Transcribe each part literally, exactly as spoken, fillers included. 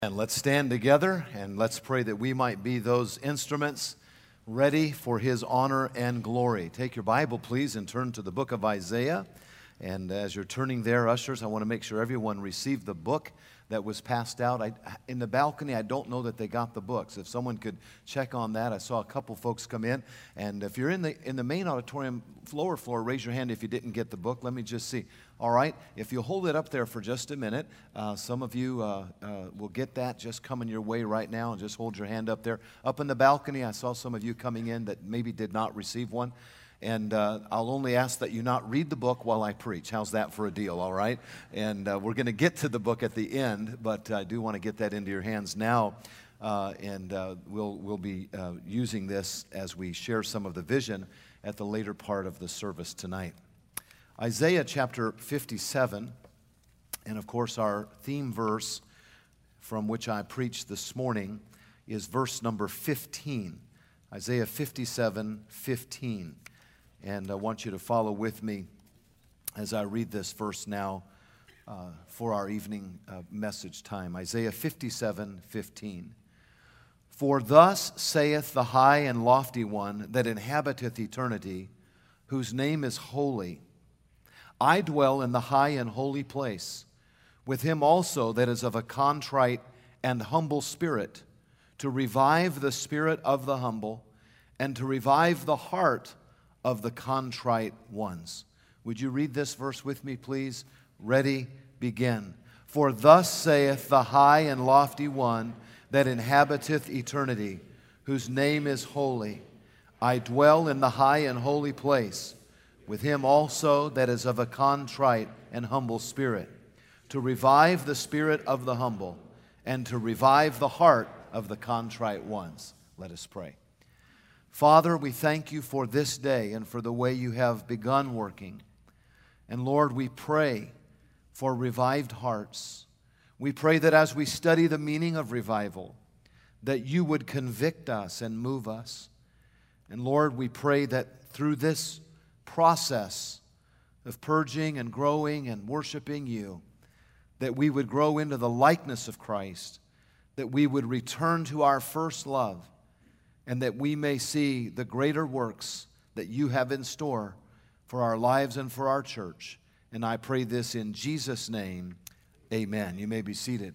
And let's stand together and let's pray that we might be those instruments ready for His honor and glory. Take your Bible, please, and turn to the book of Isaiah. And as you're turning there, ushers, I want to make sure everyone received the book that was passed out. I, in the balcony, I don't know that they got the books. If someone could check on that. I saw a couple folks come in. And if you're in the in the main auditorium, lower floor, raise your hand if you didn't get the book. Let me just see. All right, if you hold it up there for just a minute, uh, some of you uh, uh, will get that just coming your way right now, and just hold your hand up there. Up in the balcony, I saw some of you coming in that maybe did not receive one. And uh, I'll only ask that you not read the book while I preach. How's that for a deal, all right? And uh, we're going to get to the book at the end, but I do want to get that into your hands now. Uh, and uh, we'll, we'll be uh, using this as we share some of the vision at the later part of the service tonight. Isaiah chapter fifty-seven, and of course our theme verse from which I preached this morning is verse number fifteen. Isaiah fifty-seven, fifteen. And I want you to follow with me as I read this verse now uh, for our evening uh, message time. Isaiah fifty-seven, fifteen. For thus saith the high and lofty one that inhabiteth eternity, whose name is holy. I dwell in the high and holy place, with him also that is of a contrite and humble spirit, to revive the spirit of the humble, and to revive the heart of the contrite ones. Would you read this verse with me, please? Ready, begin. For thus saith the high and lofty one that inhabiteth eternity, whose name is holy. I dwell in the high and holy place, with him also that is of a contrite and humble spirit, to revive the spirit of the humble, and to revive the heart of the contrite ones. Let us pray. Father, we thank you for this day and for the way you have begun working. And Lord, we pray for revived hearts. We pray that as we study the meaning of revival, that you would convict us and move us. And Lord, we pray that through this process of purging and growing and worshiping you, that we would grow into the likeness of Christ, that we would return to our first love, and that we may see the greater works that you have in store for our lives and for our church. And I pray this in Jesus' name, amen. You may be seated.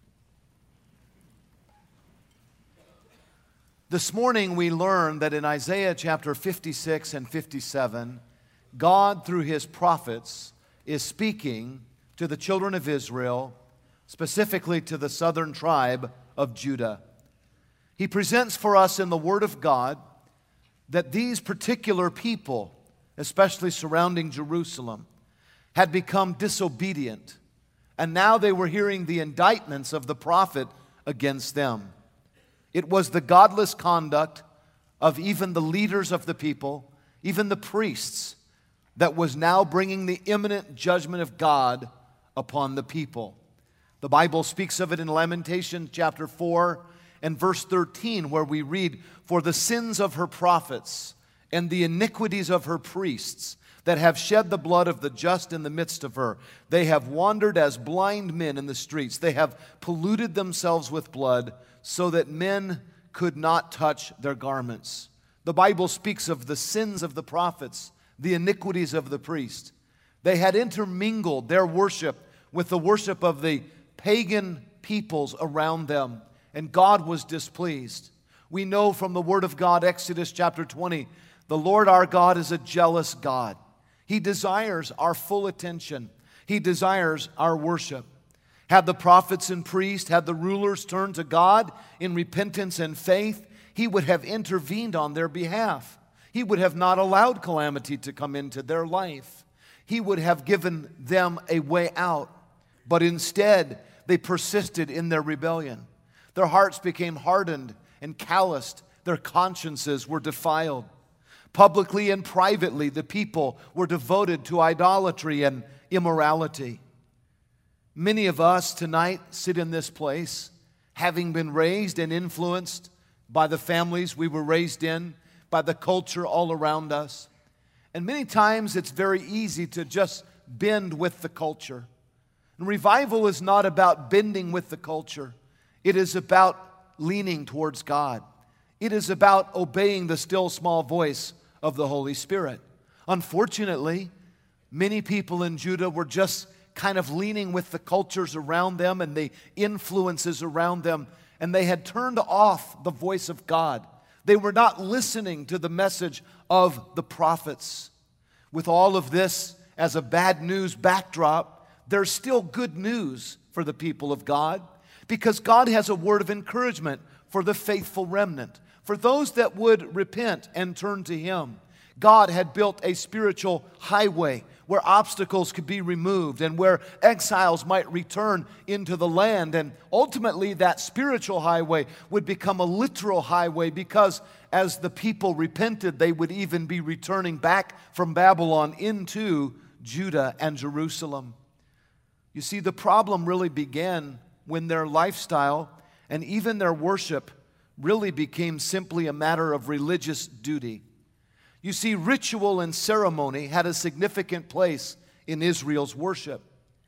This morning we learned that in Isaiah chapter fifty-six and fifty-seven, God, through his prophets, is speaking to the children of Israel, specifically to the southern tribe of Judah. He presents for us in the Word of God that these particular people, especially surrounding Jerusalem, had become disobedient, and now they were hearing the indictments of the prophet against them. It was the godless conduct of even the leaders of the people, even the priests, that was now bringing the imminent judgment of God upon the people. The Bible speaks of it in Lamentations chapter four and verse thirteen, where we read, For the sins of her prophets and the iniquities of her priests that have shed the blood of the just in the midst of her, they have wandered as blind men in the streets. They have polluted themselves with blood, so that men could not touch their garments. The Bible speaks of the sins of the prophets, the iniquities of the priest. They had intermingled their worship with the worship of the pagan peoples around them, and God was displeased. We know from the Word of God, Exodus chapter twenty, the Lord our God is a jealous God. He desires our full attention. He desires our worship. Had the prophets and priests, had the rulers turned to God in repentance and faith, He would have intervened on their behalf. He would have not allowed calamity to come into their life. He would have given them a way out. But instead, they persisted in their rebellion. Their hearts became hardened and calloused. Their consciences were defiled. Publicly and privately, the people were devoted to idolatry and immorality. Many of us tonight sit in this place, having been raised and influenced by the families we were raised in, by the culture all around us. And many times it's very easy to just bend with the culture. And revival is not about bending with the culture. It is about leaning towards God. It is about obeying the still small voice of the Holy Spirit. Unfortunately, many people in Judah were just kind of leaning with the cultures around them and the influences around them, and they had turned off the voice of God. They were not listening to the message of the prophets. With all of this as a bad news backdrop, there's still good news for the people of God, because God has a word of encouragement for the faithful remnant, for those that would repent and turn to Him. God had built a spiritual highway where obstacles could be removed and where exiles might return into the land. And ultimately, that spiritual highway would become a literal highway, because as the people repented, they would even be returning back from Babylon into Judah and Jerusalem. You see, the problem really began when their lifestyle and even their worship really became simply a matter of religious duty. You see, ritual and ceremony had a significant place in Israel's worship,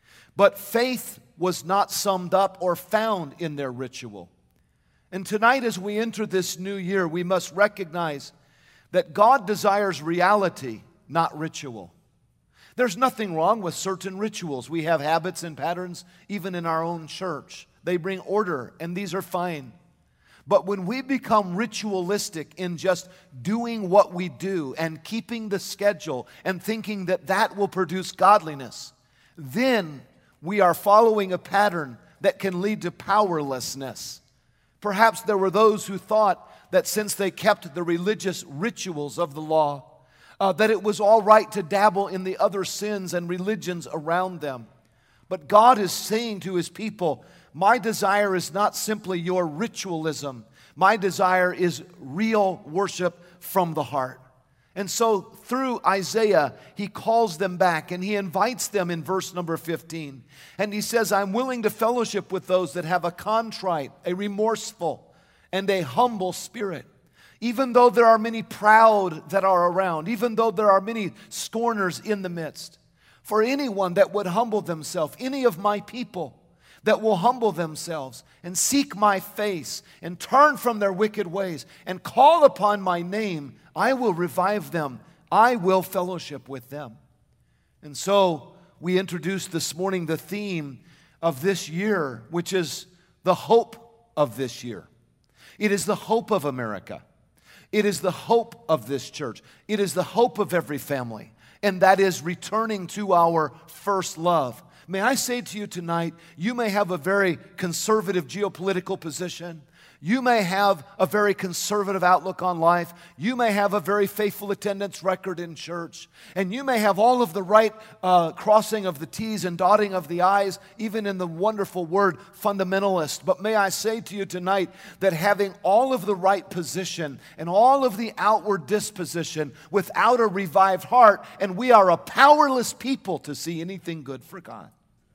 but faith was not summed up or found in their ritual. And tonight, as we enter this new year, we must recognize that God desires reality, not ritual. There's nothing wrong with certain rituals. We have habits and patterns even in our own church. They bring order, and these are fine. But when we become ritualistic in just doing what we do and keeping the schedule and thinking that that will produce godliness, then we are following a pattern that can lead to powerlessness. Perhaps there were those who thought that since they kept the religious rituals of the law, uh, that it was all right to dabble in the other sins and religions around them. But God is saying to His people, my desire is not simply your ritualism. My desire is real worship from the heart. And so through Isaiah, he calls them back and he invites them in verse number fifteen. And he says, I'm willing to fellowship with those that have a contrite, a remorseful, and a humble spirit. Even though there are many proud that are around, even though there are many scorners in the midst, for anyone that would humble themselves, any of my people that will humble themselves and seek my face and turn from their wicked ways and call upon my name, I will revive them. I will fellowship with them. And so we introduced this morning the theme of this year, which is the hope of this year. It is the hope of America. It is the hope of this church. It is the hope of every family. And that is returning to our first love. May I say to you tonight, you may have a very conservative geopolitical position. You may have a very conservative outlook on life. You may have a very faithful attendance record in church. And you may have all of the right uh, crossing of the T's and dotting of the I's, even in the wonderful word fundamentalist. But may I say to you tonight that having all of the right position and all of the outward disposition without a revived heart, and we are a powerless people to see anything good for God.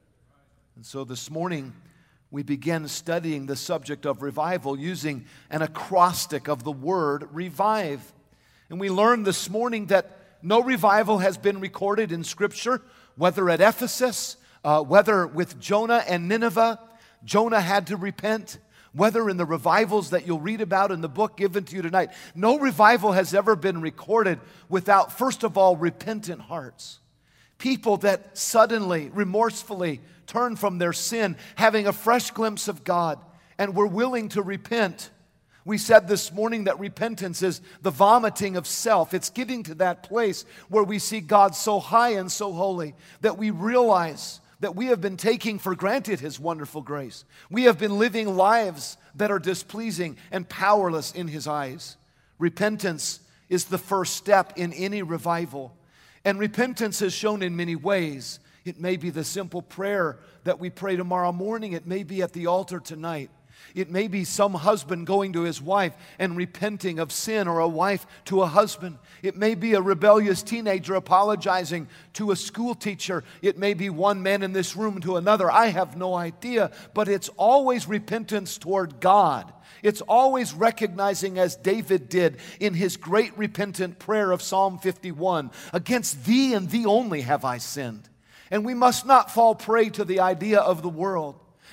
And so this morning, we begin studying the subject of revival using an acrostic of the word revive. And we learned this morning that no revival has been recorded in Scripture, whether at Ephesus, uh, whether with Jonah and Nineveh. Jonah had to repent. Whether in the revivals that you'll read about in the book given to you tonight. No revival has ever been recorded without, first of all, repentant hearts. People that suddenly, remorsefully turn from their sin, having a fresh glimpse of God, and were willing to repent. We said this morning that repentance is the vomiting of self. It's getting to that place where we see God so high and so holy that we realize that we have been taking for granted His wonderful grace. We have been living lives that are displeasing and powerless in His eyes. Repentance is the first step in any revival. And repentance is shown in many ways. It may be the simple prayer that we pray tomorrow morning. It may be at the altar tonight. It may be some husband going to his wife and repenting of sin, or a wife to a husband. It may be a rebellious teenager apologizing to a school teacher. It may be one man in this room to another. I have no idea, but it's always repentance toward God. It's always recognizing, as David did in his great repentant prayer of Psalm fifty-one, against thee and thee only have I sinned. And we must not fall prey to the idea of the world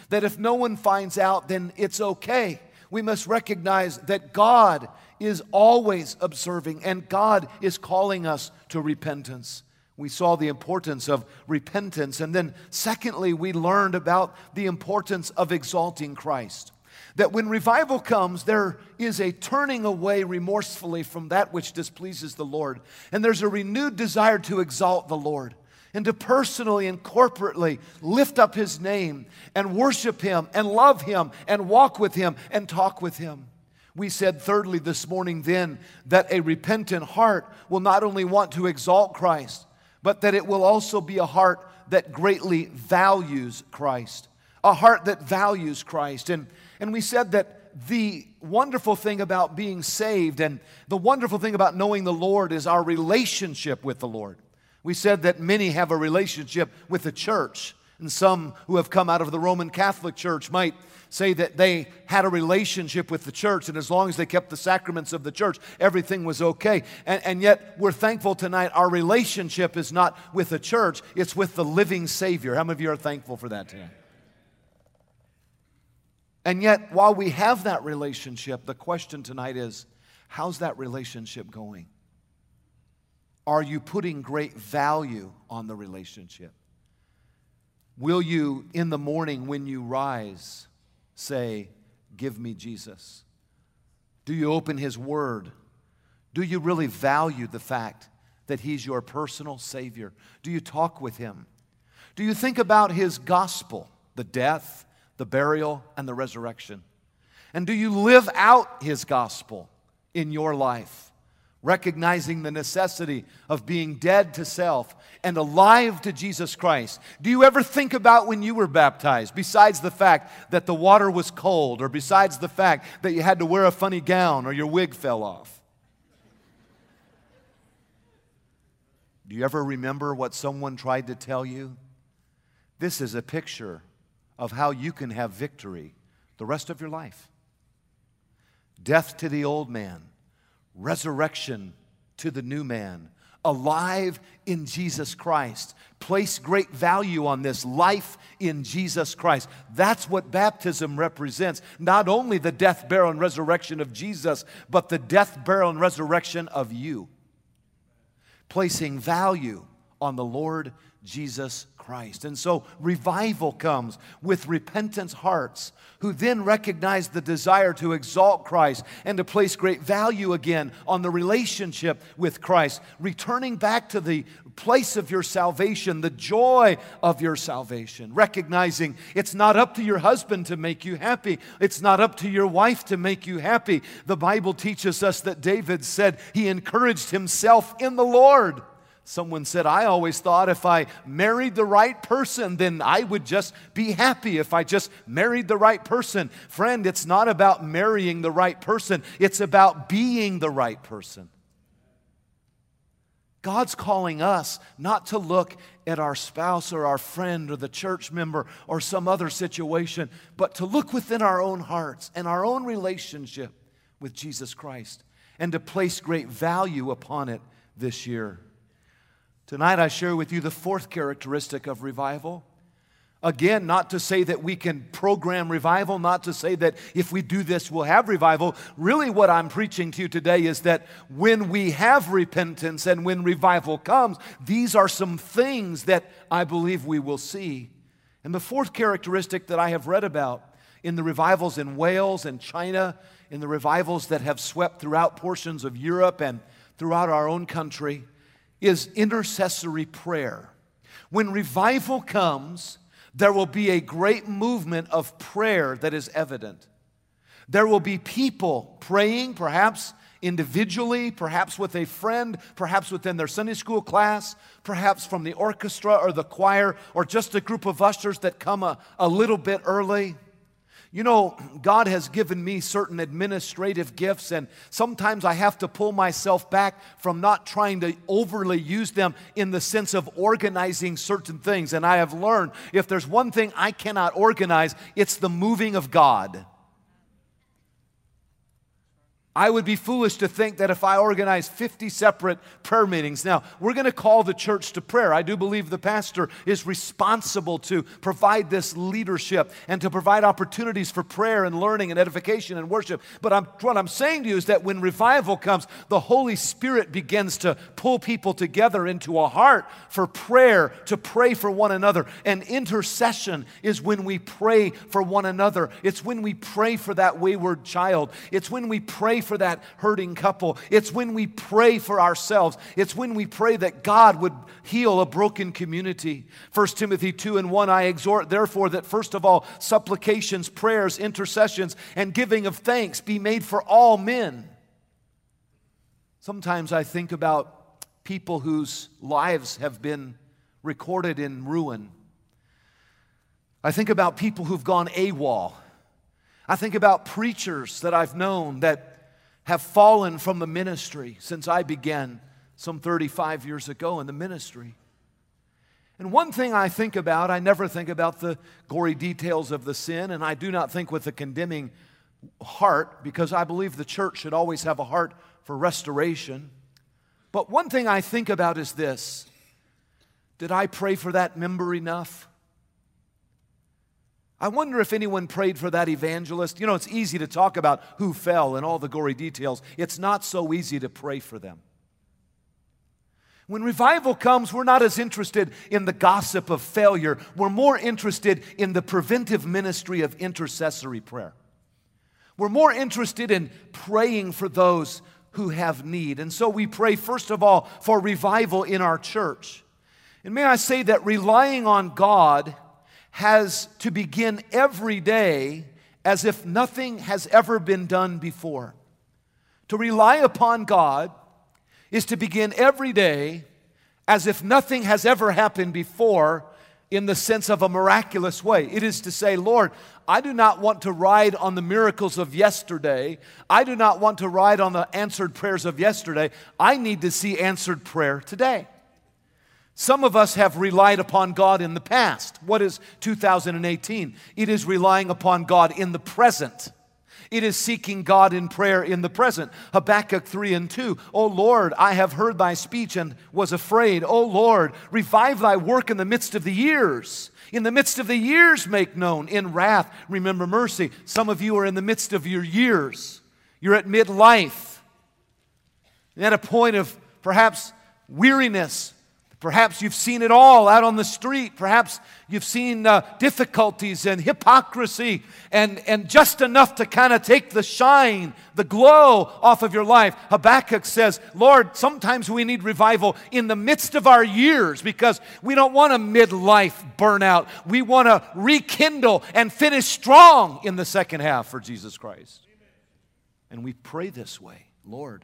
That if no one finds out, then it's okay. We must recognize that God is always observing and God is calling us to repentance. We saw the importance of repentance. And then secondly, we learned about the importance of exalting Christ. That when revival comes, there is a turning away remorsefully from that which displeases the Lord. And there's a renewed desire to exalt the Lord and to personally and corporately lift up His name and worship Him and love Him and walk with Him and talk with Him. We said thirdly this morning then that a repentant heart will not only want to exalt Christ, but that it will also be a heart that greatly values Christ. A heart that values Christ. And, and we said that the wonderful thing about being saved and the wonderful thing about knowing the Lord is our relationship with the Lord. We said that many have a relationship with the church, and some who have come out of the Roman Catholic Church might say that they had a relationship with the church, and as long as they kept the sacraments of the church, everything was okay. And, and yet, we're thankful tonight our relationship is not with the church, it's with the living Savior. How many of you are thankful for that tonight? And yet, while we have that relationship, the question tonight is, how's that relationship going? Are you putting great value on the relationship? Will you, in the morning when you rise, say, "Give me Jesus"? Do you open His Word? Do you really value the fact that He's your personal Savior? Do you talk with Him? Do you think about His gospel, the death, the burial, and the resurrection? And do you live out His gospel in your life? Recognizing the necessity of being dead to self and alive to Jesus Christ. Do you ever think about when you were baptized, besides the fact that the water was cold, or besides the fact that you had to wear a funny gown or your wig fell off? Do you ever remember what someone tried to tell you? This is a picture of how you can have victory the rest of your life. Death to the old man. Resurrection to the new man, alive in Jesus Christ. Place great value on this life in Jesus Christ. That's what baptism represents. Not only the death, burial, and resurrection of Jesus, but the death, burial, and resurrection of you. Placing value on the Lord Jesus Christ. And so revival comes with repentant hearts who then recognize the desire to exalt Christ and to place great value again on the relationship with Christ, returning back to the place of your salvation, the joy of your salvation, recognizing it's not up to your husband to make you happy. It's not up to your wife to make you happy. The Bible teaches us that David said he encouraged himself in the Lord. Someone said, I always thought if I married the right person, then I would just be happy if I just married the right person. Friend, it's not about marrying the right person. It's about being the right person. God's calling us not to look at our spouse or our friend or the church member or some other situation, but to look within our own hearts and our own relationship with Jesus Christ and to place great value upon it this year. Tonight I share with you the fourth characteristic of revival. Again, not to say that we can program revival, not to say that if we do this we'll have revival. Really what I'm preaching to you today is that when we have repentance and when revival comes, these are some things that I believe we will see. And the fourth characteristic that I have read about in the revivals in Wales and China, in the revivals that have swept throughout portions of Europe and throughout our own country, is intercessory prayer. When revival comes, there will be a great movement of prayer that is evident. There will be people praying, perhaps individually, perhaps with a friend, perhaps within their Sunday school class, perhaps from the orchestra or the choir, or just a group of ushers that come a, a little bit early. You know, God has given me certain administrative gifts, and sometimes I have to pull myself back from not trying to overly use them in the sense of organizing certain things. And I have learned if there's one thing I cannot organize, it's the moving of God. I would be foolish to think that if I organized fifty separate prayer meetings. Now, we're going to call the church to prayer. I do believe the pastor is responsible to provide this leadership and to provide opportunities for prayer and learning and edification and worship. But I'm, what I'm saying to you is that when revival comes, the Holy Spirit begins to pull people together into a heart for prayer, to pray for one another. And intercession is when we pray for one another. It's when we pray for that wayward child. It's when we pray for that hurting couple. It's when we pray for ourselves. It's when we pray that God would heal a broken community. First Timothy two and one, I exhort therefore that first of all supplications, prayers, intercessions, and giving of thanks be made for all men. Sometimes I think about people whose lives have been recorded in ruin. I think about people who've gone AWOL. I think about preachers that I've known that have fallen from the ministry since I began some thirty-five years ago in the ministry. And one thing I think about, I never think about the gory details of the sin, and I do not think with a condemning heart, because I believe the church should always have a heart for restoration. But one thing I think about is this: did I pray for that member enough? I wonder if anyone prayed for that evangelist. You know, it's easy to talk about who fell and all the gory details. It's not so easy to pray for them. When revival comes, we're not as interested in the gossip of failure. We're more interested in the preventive ministry of intercessory prayer. We're more interested in praying for those who have need. And so we pray, first of all, for revival in our church. And may I say that relying on God has to begin every day as if nothing has ever been done before. To rely upon God is to begin every day as if nothing has ever happened before, in the sense of a miraculous way. It is to say, Lord, I do not want to ride on the miracles of yesterday. I do not want to ride on the answered prayers of yesterday. I need to see answered prayer today. Some of us have relied upon God in the past. What is two thousand eighteen? It is relying upon God in the present. It is seeking God in prayer in the present. Habakkuk three and two. O Lord, I have heard thy speech and was afraid. O Lord, revive thy work in the midst of the years. In the midst of the years make known. In wrath, remember mercy. Some of you are in the midst of your years. You're at midlife. You're at a point of perhaps weariness. Perhaps you've seen it all out on the street. Perhaps you've seen uh, difficulties and hypocrisy and, and just enough to kind of take the shine, the glow off of your life. Habakkuk says, Lord, sometimes we need revival in the midst of our years because we don't want a midlife burnout. We want to rekindle and finish strong in the second half for Jesus Christ. And we pray this way, Lord,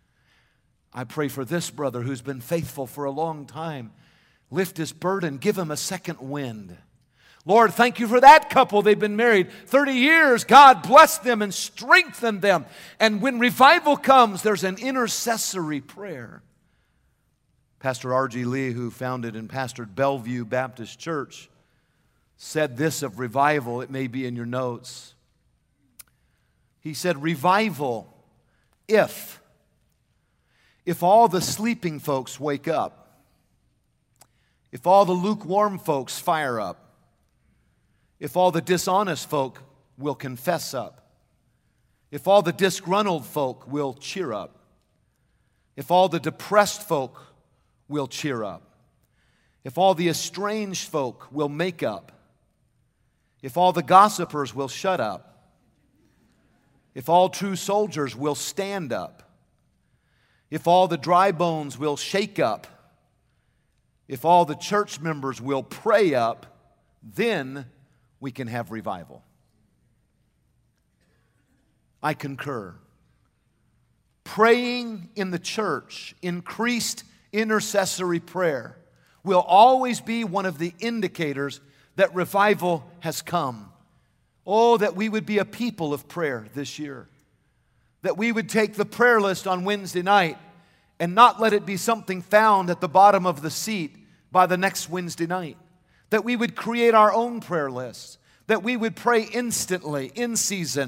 I pray for this brother who's been faithful for a long time. Lift his burden, give him a second wind. Lord, thank you for that couple. They've been married thirty years. God bless them and strengthen them. And when revival comes, there's an intercessory prayer. Pastor R G Lee, who founded and pastored Bellevue Baptist Church, said this of revival. It may be in your notes. He said, revival, if If all the sleeping folks wake up, if all the lukewarm folks fire up, if all the dishonest folk will confess up, if all the disgruntled folk will cheer up, if all the depressed folk will cheer up, if all the estranged folk will make up, if all the gossipers will shut up, if all true soldiers will stand up, if all the dry bones will shake up, if all the church members will pray up, then we can have revival. I concur. Praying in the church, increased intercessory prayer, will always be one of the indicators that revival has come. Oh, that we would be a people of prayer this year. That we would take the prayer list on Wednesday night and not let it be something found at the bottom of the seat by the next Wednesday night. That we would create our own prayer list. That we would pray instantly, in season,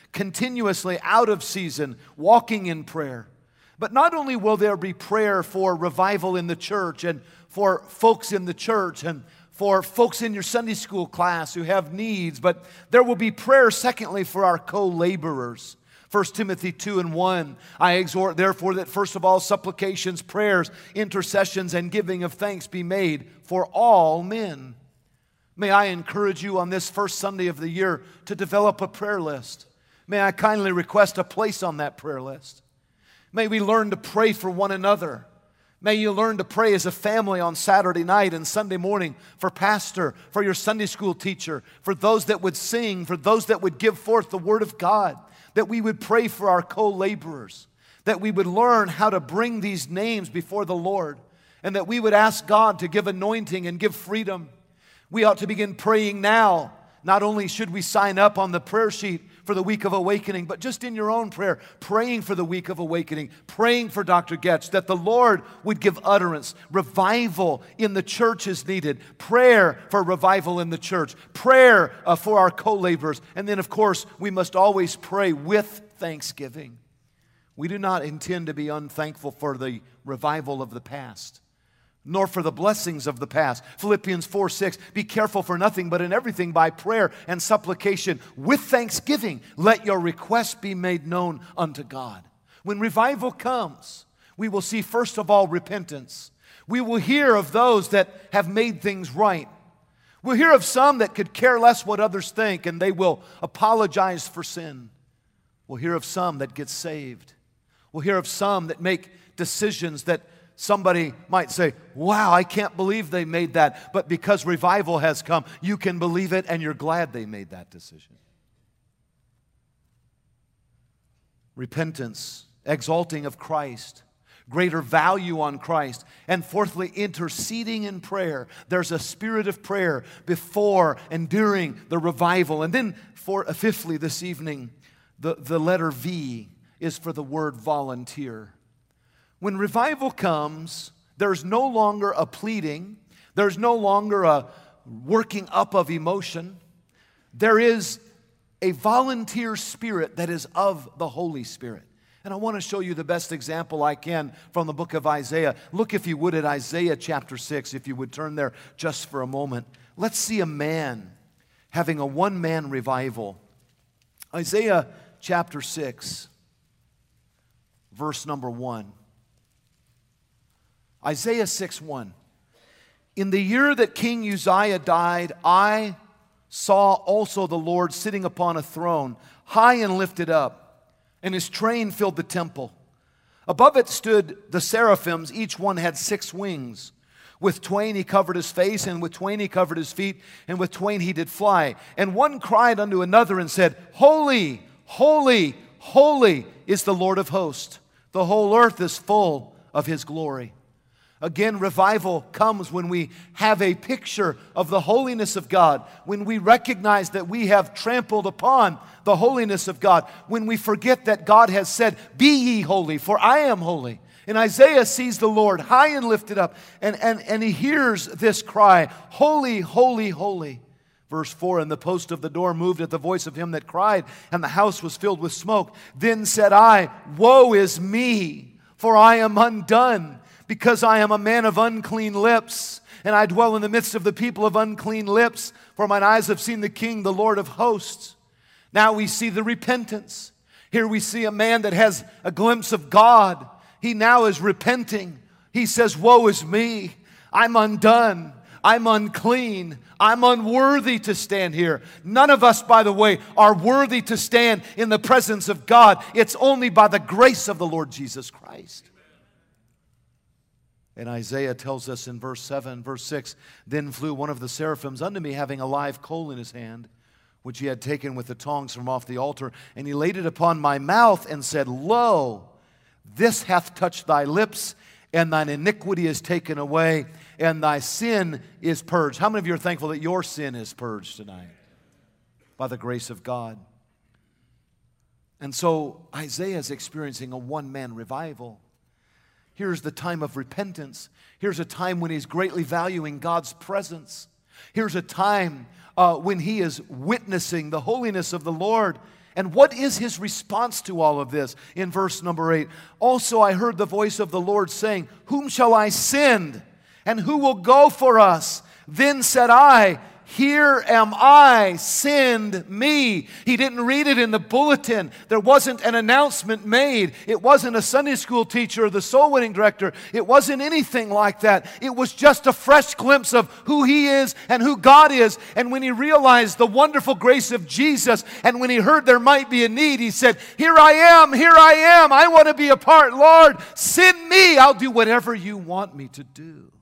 continuously out of season, walking in prayer. But not only will there be prayer for revival in the church and for folks in the church and for folks in your Sunday school class who have needs, but there will be prayer, secondly, for our co-laborers. First Timothy two and one, I exhort therefore that first of all supplications, prayers, intercessions, and giving of thanks be made for all men. May I encourage you on this first Sunday of the year to develop a prayer list. May I kindly request a place on that prayer list. May we learn to pray for one another. May you learn to pray as a family on Saturday night and Sunday morning for pastor, for your Sunday school teacher, for those that would sing, for those that would give forth the Word of God, that we would pray for our co-laborers, that we would learn how to bring these names before the Lord, and that we would ask God to give anointing and give freedom. We ought to begin praying now. Not only should we sign up on the prayer sheet for the week of awakening, but just in your own prayer, praying for the week of awakening, praying for Doctor Getz, that the Lord would give utterance. Revival in the church is needed. Prayer for revival in the church. Prayer uh, for our co-laborers. And then, of course, we must always pray with thanksgiving. We do not intend to be unthankful for the revival of the past, nor for the blessings of the past. Philippians four six, be careful for nothing, but in everything by prayer and supplication, with thanksgiving, let your requests be made known unto God. When revival comes, we will see first of all repentance. We will hear of those that have made things right. We'll hear of some that could care less what others think, and they will apologize for sin. We'll hear of some that get saved. We'll hear of some that make decisions that somebody might say, wow, I can't believe they made that. But because revival has come, you can believe it and you're glad they made that decision. Repentance, exalting of Christ, greater value on Christ. And fourthly, interceding in prayer. There's a spirit of prayer before and during the revival. And then for, uh, fifthly, this evening, the, the letter V is for the word volunteer. When revival comes, there's no longer a pleading. There's no longer a working up of emotion. There is a volunteer spirit that is of the Holy Spirit. And I want to show you the best example I can from the book of Isaiah. Look, if you would, at Isaiah chapter six, if you would turn there just for a moment. Let's see a man having a one-man revival. Isaiah chapter six, verse number one. Isaiah six one. In the year that King Uzziah died, I saw also the Lord sitting upon a throne, high and lifted up, and his train filled the temple. Above it stood the seraphims, each one had six wings. With twain he covered his face, and with twain he covered his feet, and with twain he did fly. And one cried unto another and said, Holy, holy, holy is the Lord of hosts. The whole earth is full of his glory. Again, revival comes when we have a picture of the holiness of God, when we recognize that we have trampled upon the holiness of God, when we forget that God has said, be ye holy, for I am holy. And Isaiah sees the Lord high and lifted up, and, and, and he hears this cry, holy, holy, holy. Verse four, and the post of the door moved at the voice of him that cried, and the house was filled with smoke. Then said I, woe is me, for I am undone, because I am a man of unclean lips, and I dwell in the midst of the people of unclean lips, for mine eyes have seen the King, the Lord of hosts. Now we see the repentance. Here we see a man that has a glimpse of God. He now is repenting. He says, woe is me. I'm undone. I'm unclean. I'm unworthy to stand here. None of us, by the way, are worthy to stand in the presence of God. It's only by the grace of the Lord Jesus Christ. And Isaiah tells us in verse seven, verse six, then flew one of the seraphims unto me, having a live coal in his hand, which he had taken with the tongs from off the altar, and he laid it upon my mouth and said, Lo, this hath touched thy lips, and thine iniquity is taken away, and thy sin is purged. How many of you are thankful that your sin is purged tonight? By the grace of God. And so Isaiah is experiencing a one-man revival. Here's the time of repentance. Here's a time when he's greatly valuing God's presence. Here's a time uh, when he is witnessing the holiness of the Lord. And what is his response to all of this? In verse number eight, also I heard the voice of the Lord saying, whom shall I send? And who will go for us? Then said I, here am I, send me. He didn't read it in the bulletin. There wasn't an announcement made. It wasn't a Sunday school teacher or the soul winning director. It wasn't anything like that. It was just a fresh glimpse of who he is and who God is. And when he realized the wonderful grace of Jesus, and when he heard there might be a need, he said, here I am, here I am. I want to be a part. Lord, send me. I'll do whatever you want me to do.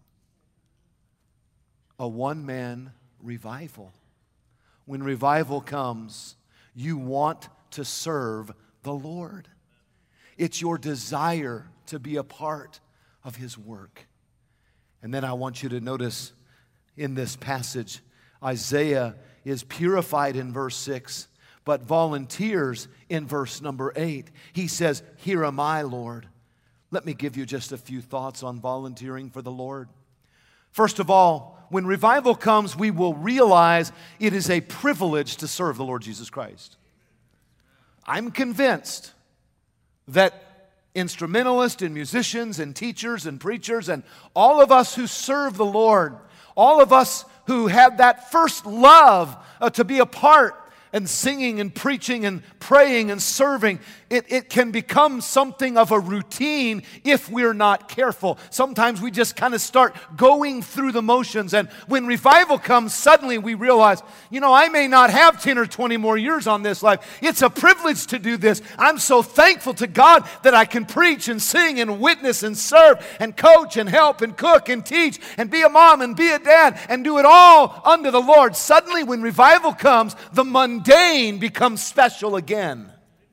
A one-man revival. When revival comes, you want to serve the Lord. It's your desire to be a part of his work. And then I want you to notice in this passage, Isaiah is purified in verse six, but volunteers in verse number eight. He says, here am I, Lord. Let me give you just a few thoughts on volunteering for the Lord. First of all, when revival comes, we will realize it is a privilege to serve the Lord Jesus Christ. I'm convinced that instrumentalists and musicians and teachers and preachers and all of us who serve the Lord, all of us who have that first love uh, to be a part and singing and preaching and praying and serving, it, it can become something of a routine if we're not careful. Sometimes we just kind of start going through the motions, and when revival comes, suddenly we realize, you know, I may not have ten or twenty more years on this life. It's a privilege to do this. I'm so thankful to God that I can preach and sing and witness and serve and coach and help and cook and teach and be a mom and be a dad and do it all unto the Lord. Suddenly when revival comes, the mundane becomes special again.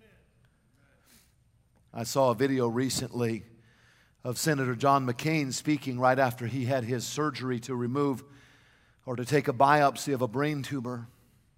I saw a video recently of Senator John McCain speaking right after he had his surgery to remove or to take a biopsy of a brain tumor.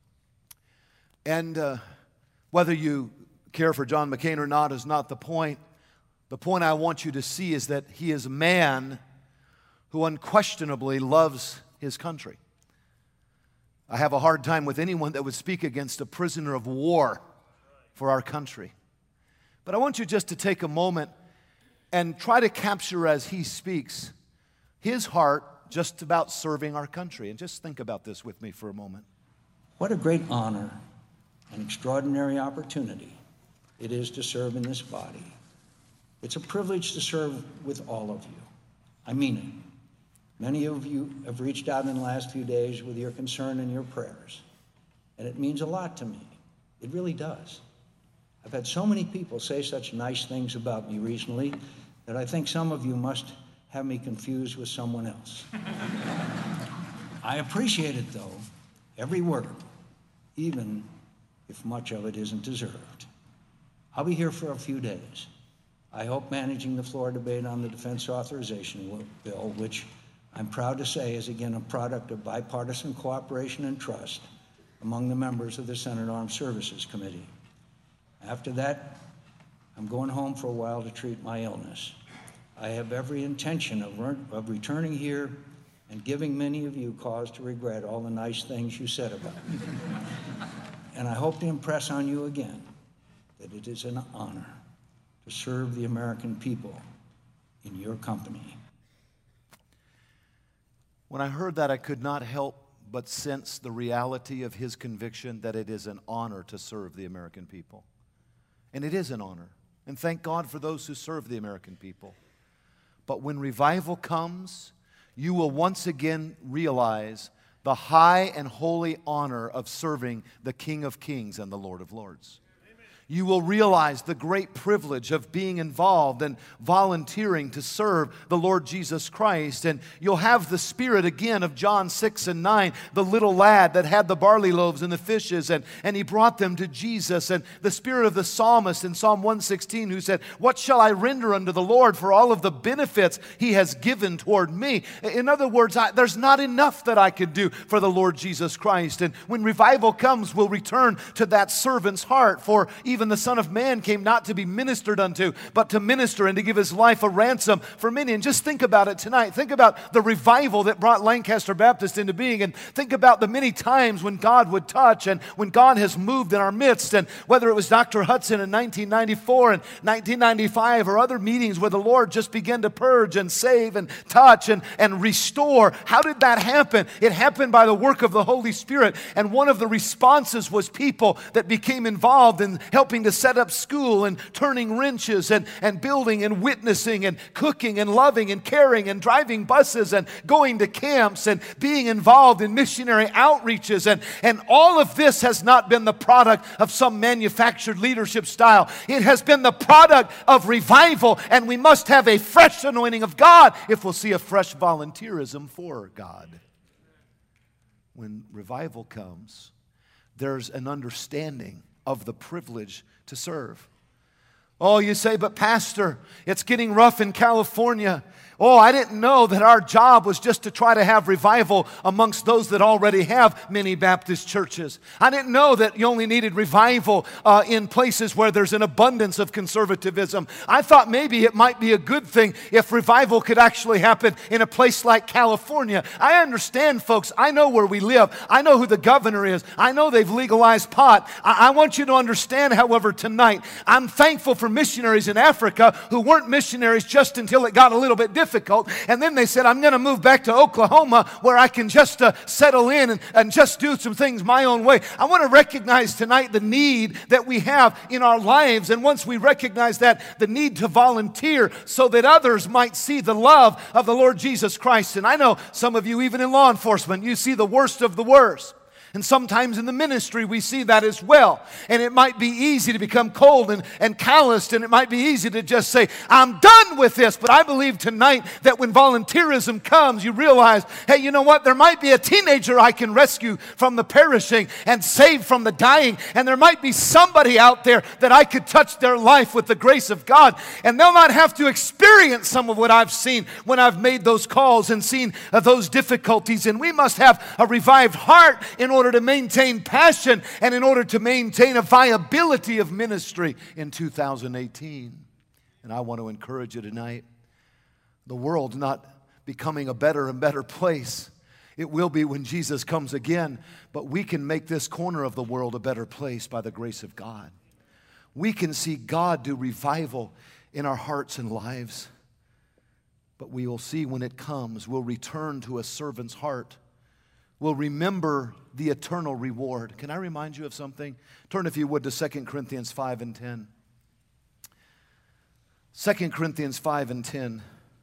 And uh, whether you care for John McCain or not is not the point. The point I want you to see is that he is a man who unquestionably loves his country. I have a hard time with anyone that would speak against a prisoner of war for our country. But I want you just to take a moment and try to capture as he speaks his heart just about serving our country. And just think about this with me for a moment. What a great honor and extraordinary opportunity it is to serve in this body. It's a privilege to serve with all of you. I mean it. Many of you have reached out in the last few days with your concern and your prayers, and it means a lot to me. It really does. I've had so many people say such nice things about me recently that I think some of you must have me confused with someone else. I appreciate it, though, every word, even if much of it isn't deserved. I'll be here for a few days. I hope managing the floor debate on the defense authorization bill, which I'm proud to say is again a product of bipartisan cooperation and trust among the members of the Senate Armed Services Committee. After that, I'm going home for a while to treat my illness. I have every intention of, of returning here and giving many of you cause to regret all the nice things you said about me. And I hope to impress on you again that it is an honor to serve the American people in your company. When I heard that, I could not help but sense the reality of his conviction that it is an honor to serve the American people. And it is an honor. And thank God for those who serve the American people. But when revival comes, you will once again realize the high and holy honor of serving the King of Kings and the Lord of Lords. You will realize the great privilege of being involved and volunteering to serve the Lord Jesus Christ. And you'll have the spirit again of John six and nine, the little lad that had the barley loaves and the fishes, and, and he brought them to Jesus. And the spirit of the psalmist in Psalm one sixteen who said, what shall I render unto the Lord for all of the benefits he has given toward me? In other words, I, there's not enough that I could do for the Lord Jesus Christ. And when revival comes, we'll return to that servant's heart. For even even the Son of Man came not to be ministered unto, but to minister and to give his life a ransom for many. And just think about it tonight. Think about the revival that brought Lancaster Baptist into being, and think about the many times when God would touch and when God has moved in our midst, and whether it was Doctor Hudson in nineteen ninety-four and nineteen ninety-five or other meetings where the Lord just began to purge and save and touch and, and restore. How did that happen? It happened by the work of the Holy Spirit, and one of the responses was people that became involved in helping to set up school and turning wrenches and, and building and witnessing and cooking and loving and caring and driving buses and going to camps and being involved in missionary outreaches. And, and all of this has not been the product of some manufactured leadership style. It has been the product of revival, and we must have a fresh anointing of God if we'll see a fresh volunteerism for God. When revival comes, there's an understanding of the privilege to serve. Oh, you say, but Pastor, it's getting rough in California. Oh, I didn't know that our job was just to try to have revival amongst those that already have many Baptist churches. I didn't know that you only needed revival uh, in places where there's an abundance of conservatism. I thought maybe it might be a good thing if revival could actually happen in a place like California. I understand, folks. I know where we live. I know who the governor is. I know they've legalized pot. I, I want you to understand, however, tonight, I'm thankful for missionaries in Africa who weren't missionaries just until it got a little bit difficult. Difficult. And then they said, I'm going to move back to Oklahoma where I can just uh, settle in and, and just do some things my own way. I want to recognize tonight the need that we have in our lives. And once we recognize that, the need to volunteer so that others might see the love of the Lord Jesus Christ. And I know some of you, even in law enforcement, you see the worst of the worst. And sometimes in the ministry we see that as well. And it might be easy to become cold and, and calloused, and it might be easy to just say, I'm done with this. But I believe tonight that when volunteerism comes, you realize, hey, you know what? There might be a teenager I can rescue from the perishing and save from the dying. And there might be somebody out there that I could touch their life with the grace of God. And they'll not have to experience some of what I've seen when I've made those calls and seen uh, those difficulties. And we must have a revived heart in order to maintain passion and in order to maintain a viability of ministry in two thousand eighteen. And I want to encourage you tonight, the world's not becoming a better and better place. It will be when Jesus comes again, but we can make this corner of the world a better place by the grace of God. We can see God do revival in our hearts and lives, but we will see when it comes, we'll return to a servant's heart. We'll remember the eternal reward. Can I remind you of something? Turn, if you would, to Second Corinthians five and ten. Second Corinthians five and ten.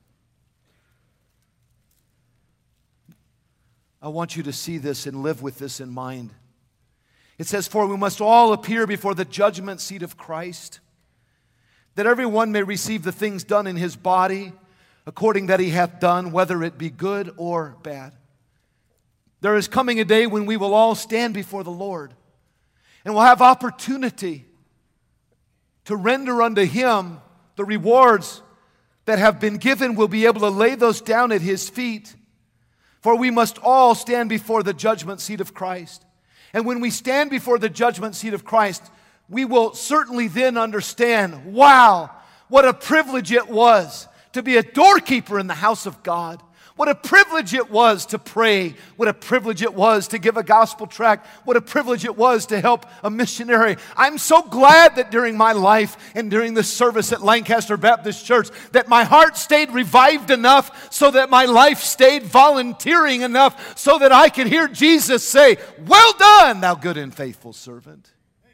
I want you to see this and live with this in mind. It says, for we must all appear before the judgment seat of Christ, that everyone may receive the things done in his body, according that he hath done, whether it be good or bad. There is coming a day when we will all stand before the Lord, and we'll have opportunity to render unto Him the rewards that have been given. We'll be able to lay those down at His feet, for we must all stand before the judgment seat of Christ. And when we stand before the judgment seat of Christ, we will certainly then understand, wow, what a privilege it was to be a doorkeeper in the house of God. What a privilege it was to pray. What a privilege it was to give a gospel tract. What a privilege it was to help a missionary. I'm so glad that during my life and during the service at Lancaster Baptist Church that my heart stayed revived enough so that my life stayed volunteering enough so that I could hear Jesus say, well done, thou good and faithful servant.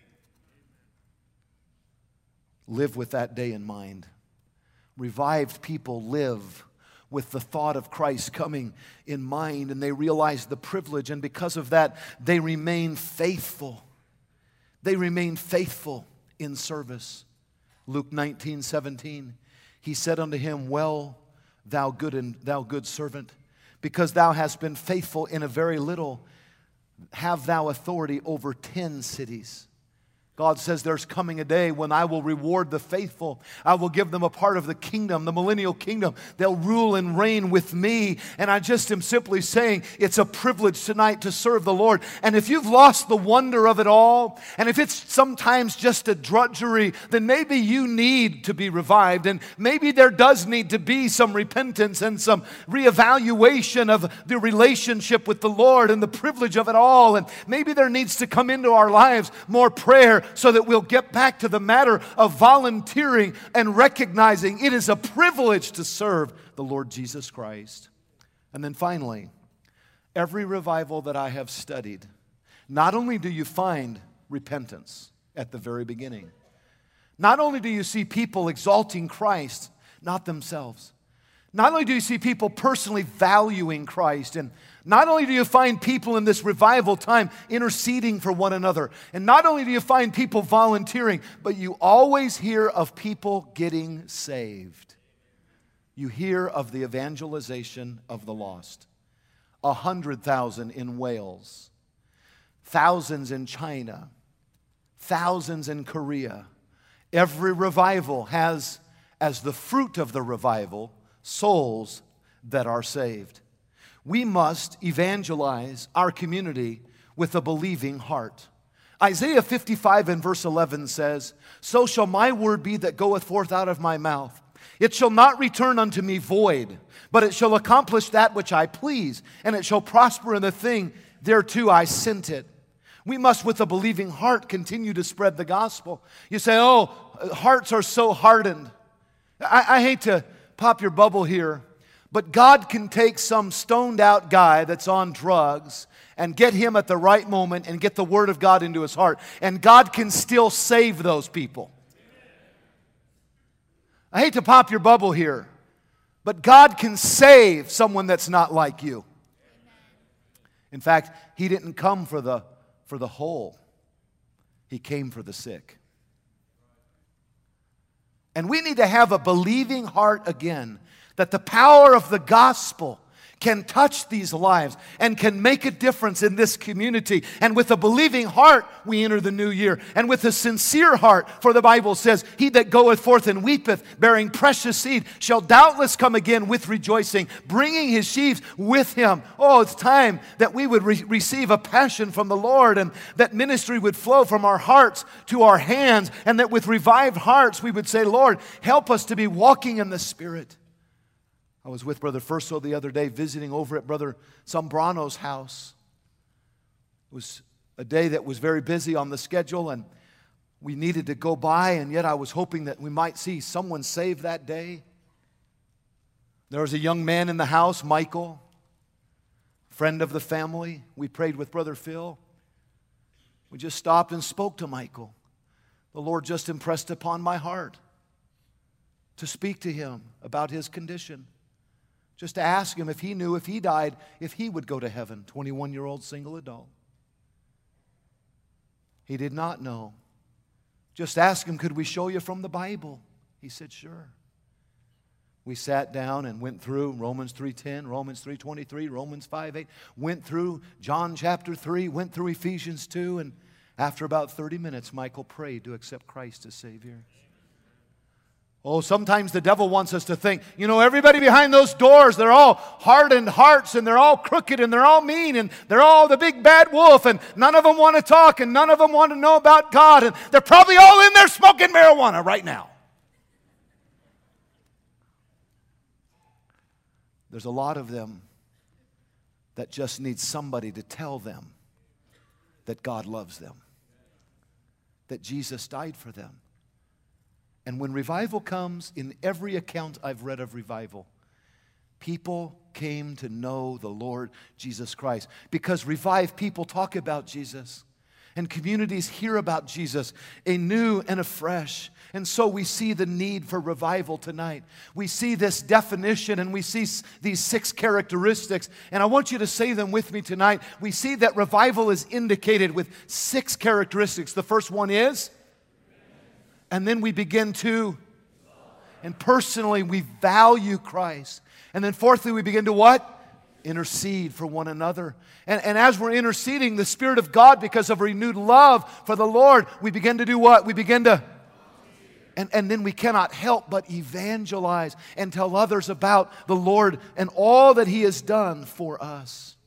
Live with that day in mind. Revived people live with the thought of Christ coming in mind, and they realize the privilege, and because of that, they remain faithful. They remain faithful in service. Luke nineteen seventeen, he said unto him, well, thou good and thou good servant, because thou hast been faithful in a very little, have thou authority over ten cities. God says there's coming a day when I will reward the faithful. I will give them a part of the kingdom, the millennial kingdom. They'll rule and reign with me. And I just am simply saying it's a privilege tonight to serve the Lord. And if you've lost the wonder of it all, and if it's sometimes just a drudgery, then maybe you need to be revived. And maybe there does need to be some repentance and some reevaluation of the relationship with the Lord and the privilege of it all. And maybe there needs to come into our lives more prayer, so that we'll get back to the matter of volunteering and recognizing it is a privilege to serve the Lord Jesus Christ. And then finally, every revival that I have studied, not only do you find repentance at the very beginning, not only do you see people exalting Christ, not themselves, not only do you see people personally valuing Christ, and not only do you find people in this revival time interceding for one another, and not only do you find people volunteering, but you always hear of people getting saved. You hear of the evangelization of the lost. A hundred thousand in Wales, thousands in China, thousands in Korea. Every revival has, as the fruit of the revival, souls that are saved. We must evangelize our community with a believing heart. Isaiah fifty-five and verse eleven says, "So shall my word be that goeth forth out of my mouth. It shall not return unto me void, but it shall accomplish that which I please, and it shall prosper in the thing thereto I sent it." We must, with a believing heart, continue to spread the gospel. You say, oh, hearts are so hardened. I, I hate to pop your bubble here, but God can take some stoned out guy that's on drugs and get him at the right moment and get the word of God into his heart. And God can still save those people. I hate to pop your bubble here, but God can save someone that's not like you. In fact, He didn't come for the, for the whole. He came for the sick. And we need to have a believing heart again, that the power of the gospel can touch these lives and can make a difference in this community. And with a believing heart, we enter the new year. And with a sincere heart, for the Bible says, "He that goeth forth and weepeth, bearing precious seed, shall doubtless come again with rejoicing, bringing his sheaves with him." Oh, it's time that we would re- receive a passion from the Lord, and that ministry would flow from our hearts to our hands, and that with revived hearts we would say, "Lord, help us to be walking in the Spirit." I was with Brother Furso the other day visiting over at Brother Sombrano's house. It was a day that was very busy on the schedule, and we needed to go by, and yet I was hoping that we might see someone saved that day. There was a young man in the house, Michael, friend of the family. We prayed with Brother Phil. We just stopped and spoke to Michael. The Lord just impressed upon my heart to speak to him about his condition. Just to ask him if he knew, if he died, if he would go to heaven. twenty-one-year-old single adult. He did not know. Just ask him, "Could we show you from the Bible?" He said, "Sure." We sat down and went through Romans three ten, Romans three twenty-three, Romans five eight. Went through John chapter three, went through Ephesians two. And after about thirty minutes, Michael prayed to accept Christ as Savior. Oh, sometimes the devil wants us to think, you know, everybody behind those doors, they're all hardened hearts, and they're all crooked, and they're all mean, and they're all the big bad wolf, and none of them want to talk, and none of them want to know about God, and they're probably all in there smoking marijuana right now. There's a lot of them that just need somebody to tell them that God loves them, that Jesus died for them. And when revival comes, in every account I've read of revival, people came to know the Lord Jesus Christ. Because revived people talk about Jesus, and communities hear about Jesus anew and afresh. And so we see the need for revival tonight. We see this definition, and we see these six characteristics. And I want you to say them with me tonight. We see that revival is indicated with six characteristics. The first one is... And then we begin to, and personally we value Christ. And then fourthly, we begin to what? intercede for one another. And, and as we're interceding, the Spirit of God, because of renewed love for the Lord, we begin to do what? We begin to... And, and then we cannot help but evangelize and tell others about the Lord and all that He has done for us.